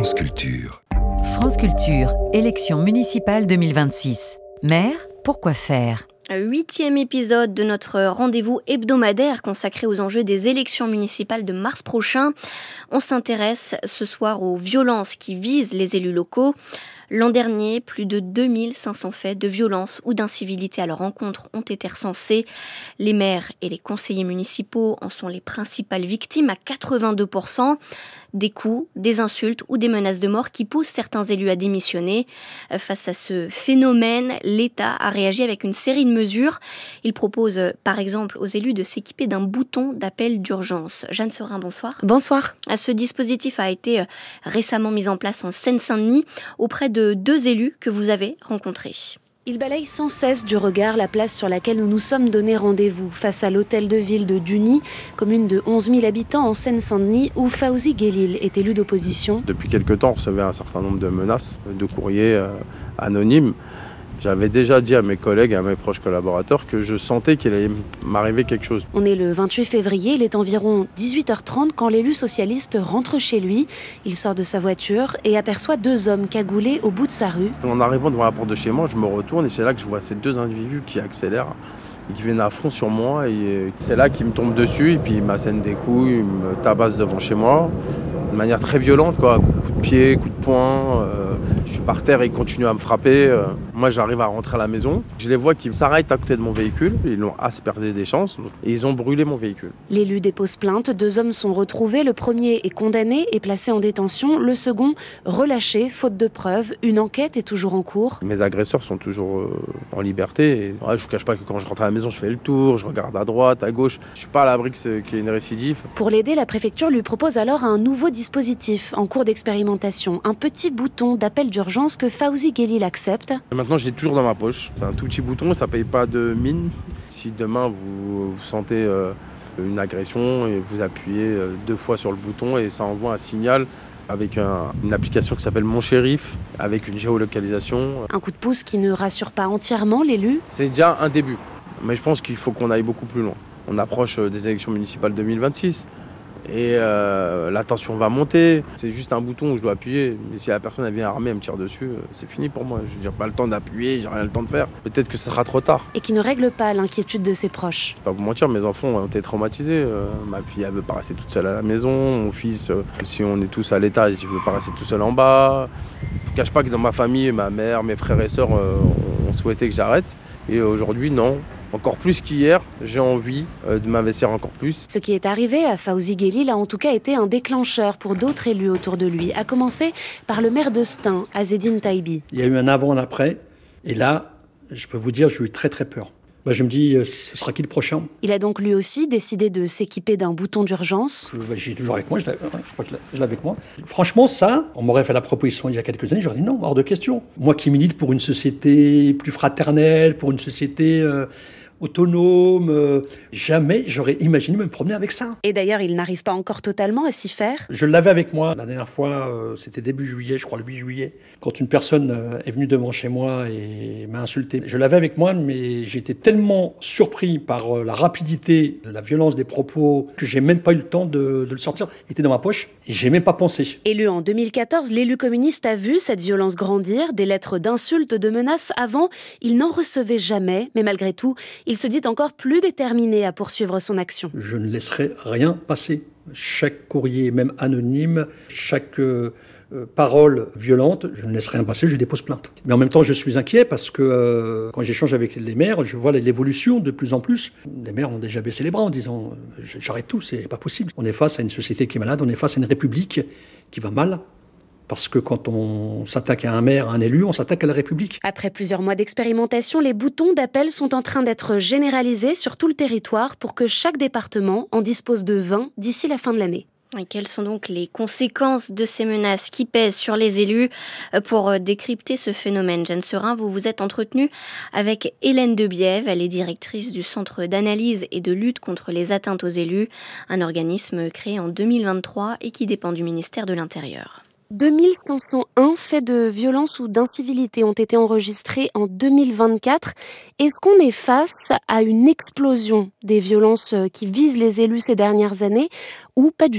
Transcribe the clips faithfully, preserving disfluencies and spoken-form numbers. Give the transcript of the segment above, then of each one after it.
France Culture. France Culture, élection municipale deux mille vingt-six. Maire, pourquoi faire ? Huitième épisode de notre rendez-vous hebdomadaire consacré aux enjeux des élections municipales de mars prochain. On s'intéresse ce soir aux violences qui visent les élus locaux. L'an dernier, plus de deux mille cinq cents faits de violence ou d'incivilité à leur encontre ont été recensés. Les maires et les conseillers municipaux en sont les principales victimes à quatre-vingt-deux pour cent. Des coups, des insultes ou des menaces de mort qui poussent certains élus à démissionner. Face à ce phénomène, l'État a réagi avec une série de mesures. Il propose par exemple aux élus de s'équiper d'un bouton d'appel d'urgence. Jeanne Serin, bonsoir. Bonsoir. Ce dispositif a été récemment mis en place en Seine-Saint-Denis auprès de deux élus que vous avez rencontrés. Il balaye sans cesse du regard la place sur laquelle nous nous sommes donné rendez-vous, face à l'hôtel de ville de Duny, commune de onze mille habitants en Seine-Saint-Denis, où Fawzi Guelil est élu d'opposition. Depuis quelques temps, on recevait un certain nombre de menaces, de courriers euh, anonymes. J'avais déjà dit à mes collègues et à mes proches collaborateurs que je sentais qu'il allait m'arriver quelque chose. On est le vingt-huit février, il est environ dix-huit heures trente quand l'élu socialiste rentre chez lui. Il sort de sa voiture et aperçoit deux hommes cagoulés au bout de sa rue. En arrivant devant la porte de chez moi, je me retourne et c'est là que je vois ces deux individus qui accélèrent et qui viennent à fond sur moi. Et c'est là qu'ils me tombent dessus et puis ils m'assènent des coups, ils me tabassent devant chez moi. De manière très violente, quoi. Coup de pied, coup de poing, euh, je suis par terre et ils continuent à me frapper. Euh, moi j'arrive à rentrer à la maison, je les vois qui s'arrêtent à côté de mon véhicule, ils l'ont aspergé d'essence et ils ont brûlé mon véhicule. L'élu dépose plainte, deux hommes sont retrouvés, le premier est condamné et placé en détention, le second relâché, faute de preuves, une enquête est toujours en cours. Mes agresseurs sont toujours euh, en liberté, et, ouais, je vous cache pas que quand je rentre à la maison je fais le tour, je regarde à droite, à gauche, je suis pas à l'abri qu'il y ait une récidive. Pour l'aider, la préfecture lui propose alors un nouveau dispositif. dispositif en cours d'expérimentation, un petit bouton d'appel d'urgence que Fawzi Guelil accepte. Maintenant, je l'ai toujours dans ma poche. C'est un tout petit bouton, ça ne paye pas de mine. Si demain vous, vous sentez euh, une agression, et vous appuyez euh, deux fois sur le bouton et ça envoie un signal avec un, une application qui s'appelle Mon Shérif, avec une géolocalisation. Un coup de pouce qui ne rassure pas entièrement l'élu. C'est déjà un début, mais je pense qu'il faut qu'on aille beaucoup plus loin. On approche des élections municipales deux mille vingt-six. Et euh, la tension va monter, c'est juste un bouton où je dois appuyer, mais si la personne elle vient armée, elle me tire dessus, c'est fini pour moi, je n'ai pas le temps d'appuyer, j'ai rien le temps de faire, peut-être que ce sera trop tard. Et qui ne règle pas l'inquiétude de ses proches. Je vais pas vous mentir, mes enfants ont été traumatisés, euh, ma fille elle veut pas rester toute seule à la maison, mon fils, euh, si on est tous à l'étage, il veut pas rester tout seul en bas. Je ne cache pas que dans ma famille, ma mère, mes frères et sœurs euh, ont souhaité que j'arrête, et aujourd'hui non. Encore plus qu'hier, j'ai envie de m'investir encore plus. Ce qui est arrivé à Fawzi Guelil a en tout cas été un déclencheur pour d'autres élus autour de lui, à commencer par le maire de Stein, Azzedine Taibi. Il y a eu un avant, un après, et là, je peux vous dire, j'ai eu très très peur. Bah, je me dis, ce sera qui le prochain ? Il a donc lui aussi décidé de s'équiper d'un bouton d'urgence. Bah, j'ai toujours avec moi, je, je crois que je l'ai avec moi. Franchement, ça, on m'aurait fait la proposition il y a quelques années, j'aurais dit non, hors de question. Moi qui milite pour une société plus fraternelle, pour une société euh, autonome, euh, jamais j'aurais imaginé me promener avec ça. Et d'ailleurs, il n'arrive pas encore totalement à s'y faire. Je l'avais avec moi. La dernière fois, euh, c'était début juillet, je crois le huit juillet, quand une personne euh, est venue devant chez moi et m'a insulté. Je l'avais avec moi, mais j'étais tellement surpris par euh, la rapidité de la violence des propos que j'ai même pas eu le temps de, de le sortir. Il était dans ma poche et j'ai même pas pensé. Élu en deux mille quatorze, l'élu communiste a vu cette violence grandir, des lettres d'insultes, de menaces. Avant, il n'en recevait jamais, mais malgré tout, il se dit encore plus déterminé à poursuivre son action. Je ne laisserai rien passer. Chaque courrier, même anonyme, chaque euh, euh, parole violente, je ne laisserai rien passer, je dépose plainte. Mais en même temps, je suis inquiet parce que euh, quand j'échange avec les maires, je vois l'évolution de plus en plus. Les maires ont déjà baissé les bras en disant « j'arrête tout, c'est pas possible ». On est face à une société qui est malade, on est face à une république qui va mal. Parce que quand on s'attaque à un maire, à un élu, on s'attaque à la République. Après plusieurs mois d'expérimentation, les boutons d'appel sont en train d'être généralisés sur tout le territoire pour que chaque département en dispose de vingt d'ici la fin de l'année. Et quelles sont donc les conséquences de ces menaces qui pèsent sur les élus ? Pour décrypter ce phénomène, Jeanne Serin, vous vous êtes entretenue avec Hélène Debiève. Elle est directrice du Centre d'analyse et de lutte contre les atteintes aux élus, un organisme créé en deux mille vingt-trois et qui dépend du ministère de l'Intérieur. deux mille cinq cent un faits de violence ou d'incivilité ont été enregistrés en deux mille vingt-quatre. Est-ce qu'on est face à une explosion des violences qui visent les élus ces dernières années ou pas du tout ?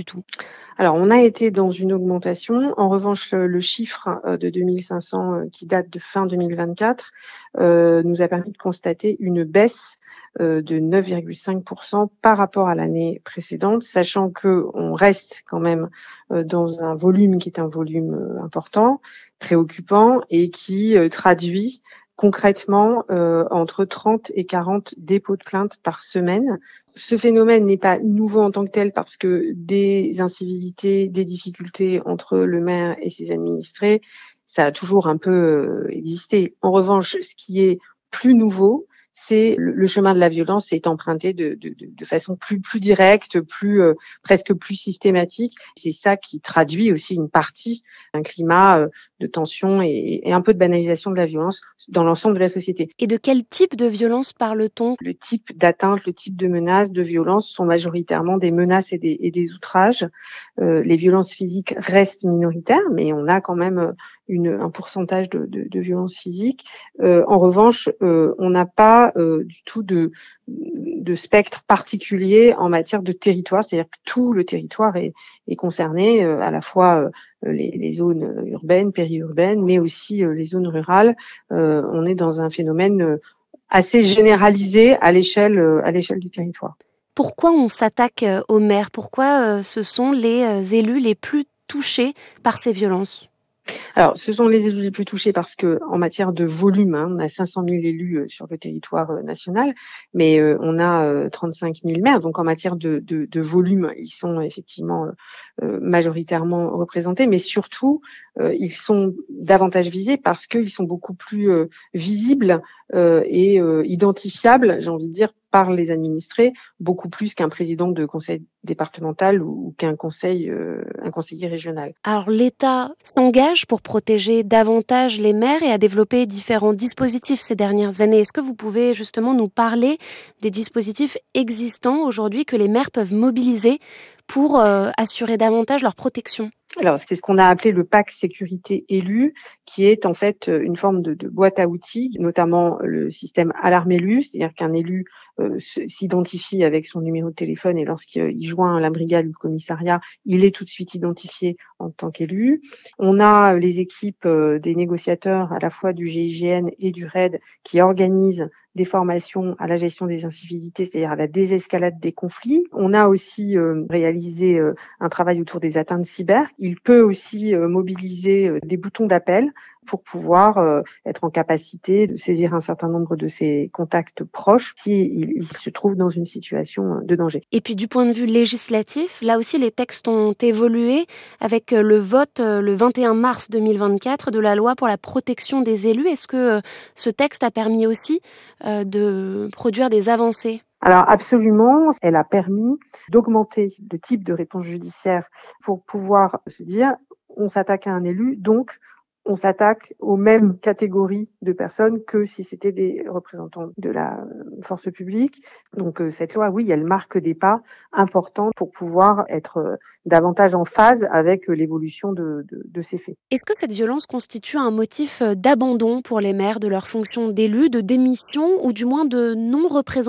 Alors, on a été dans une augmentation. En revanche, le chiffre de deux mille cinq cents qui date de fin deux mille vingt-quatre euh, nous a permis de constater une baisse euh, de neuf virgule cinq pour cent par rapport à l'année précédente, sachant qu'on reste quand même euh, dans un volume qui est un volume euh, important, préoccupant et qui euh, traduit concrètement euh, entre trente et quarante dépôts de plainte par semaine. Ce phénomène n'est pas nouveau en tant que tel parce que des incivilités, des difficultés entre le maire et ses administrés, ça a toujours un peu euh, existé. En revanche, ce qui est plus nouveau, c'est le, le chemin de la violence est emprunté de, de, de, de façon plus, plus directe, plus euh, presque plus systématique. C'est ça qui traduit aussi une partie d'un climat euh, de tension et, et un peu de banalisation de la violence dans l'ensemble de la société. Et de quel type de violence parle-t-on ? Le type d'atteinte, le type de menaces, de violences sont majoritairement des menaces et des, et des outrages. Euh, les violences physiques restent minoritaires, mais on a quand même une, un pourcentage de, de, de violences physiques. Euh, en revanche, euh, on n'a pas euh, du tout de, de spectre particulier en matière de territoire, c'est-à-dire que tout le territoire est, est concerné, euh, à la fois euh, les, les zones urbaines, périurbaines, mais aussi euh, les zones rurales. Euh, on est dans un phénomène euh, assez généralisé à l'échelle, euh, à l'échelle du territoire. Pourquoi on s'attaque aux maires ? Pourquoi euh, ce sont les euh, élus les plus touchés par ces violences ? Alors, ce sont les élus les plus touchés parce que, en matière de volume, hein, on a cinq cent mille élus euh, sur le territoire euh, national, mais euh, on a euh, trente-cinq mille maires. Donc, en matière de, de, de volume, ils sont effectivement euh, majoritairement représentés, mais surtout, euh, ils sont davantage visés parce qu'ils sont beaucoup plus euh, visibles euh, et euh, identifiables, j'ai envie de dire, par les administrés, beaucoup plus qu'un président de conseil départemental ou qu'un conseil, euh, un conseiller régional. Alors l'État s'engage pour protéger davantage les maires et a développé différents dispositifs ces dernières années. Est-ce que vous pouvez justement nous parler des dispositifs existants aujourd'hui que les maires peuvent mobiliser pour euh, assurer davantage leur protection ? Alors, c'est ce qu'on a appelé le pack sécurité élu, qui est en fait une forme de, de boîte à outils, notamment le système alarme élu, c'est-à-dire qu'un élu euh, s'identifie avec son numéro de téléphone et lorsqu'il joint la brigade ou le commissariat, il est tout de suite identifié en tant qu'élu. On a les équipes euh, des négociateurs à la fois du G I G N et du R A I D qui organisent des formations à la gestion des incivilités, c'est-à-dire à la désescalade des conflits. On a aussi euh, réalisé euh, un travail autour des atteintes cyber. Il peut aussi euh, mobiliser euh, des boutons d'appel pour pouvoir euh, être en capacité de saisir un certain nombre de ses contacts proches s'il il se trouve dans une situation de danger. Et puis du point de vue législatif, là aussi les textes ont évolué avec le vote le vingt et un mars deux mille vingt-quatre de la loi pour la protection des élus. Est-ce que ce texte a permis aussi euh, de produire des avancées ? Alors absolument, elle a permis d'augmenter le type de réponse judiciaire pour pouvoir se dire on s'attaque à un élu, donc on s'attaque aux mêmes catégories de personnes que si c'était des représentants de la force publique. Donc cette loi, oui, elle marque des pas importants pour pouvoir être davantage en phase avec l'évolution de, de, de ces faits. Est-ce que cette violence constitue un motif d'abandon pour les maires de leur fonction d'élu, de démission ou du moins de non-représentation ?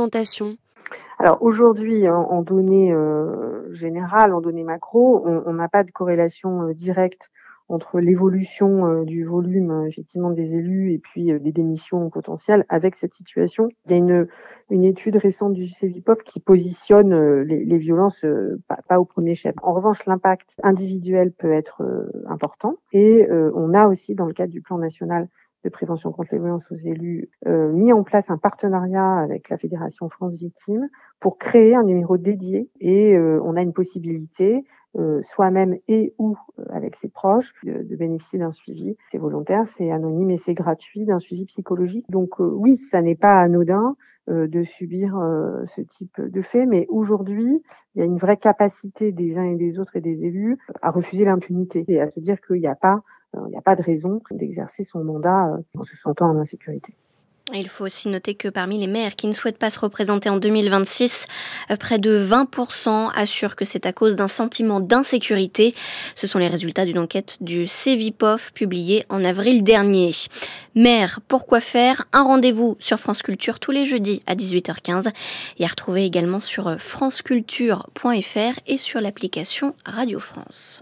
Alors aujourd'hui, en, en données euh, générales, en données macro, on n'a pas de corrélation euh, directe entre l'évolution euh, du volume euh, effectivement des élus et puis euh, des démissions potentielles avec cette situation. Il y a une, une étude récente du Cevipof qui positionne euh, les, les violences euh, pas, pas au premier chef. En revanche, l'impact individuel peut être euh, important et euh, on a aussi dans le cadre du plan national de prévention contre les violences aux élus, euh, mis en place un partenariat avec la Fédération France Victimes pour créer un numéro dédié et euh, on a une possibilité, euh, soi-même et ou euh, avec ses proches, de, de bénéficier d'un suivi. C'est volontaire, c'est anonyme et c'est gratuit, d'un suivi psychologique. Donc euh, oui, ça n'est pas anodin euh, de subir euh, ce type de fait, mais aujourd'hui, il y a une vraie capacité des uns et des autres et des élus à refuser l'impunité et à se dire qu'il n'y a pas Il n'y a pas de raison d'exercer son mandat en se sentant en insécurité. Il faut aussi noter que parmi les maires qui ne souhaitent pas se représenter en deux mille vingt-six, près de vingt pour cent assurent que c'est à cause d'un sentiment d'insécurité. Ce sont les résultats d'une enquête du Cevipof publiée en avril dernier. Maire, pourquoi faire ? Un rendez-vous sur France Culture tous les jeudis à dix-huit heures quinze et à retrouver également sur franceculture point f r et sur l'application Radio France.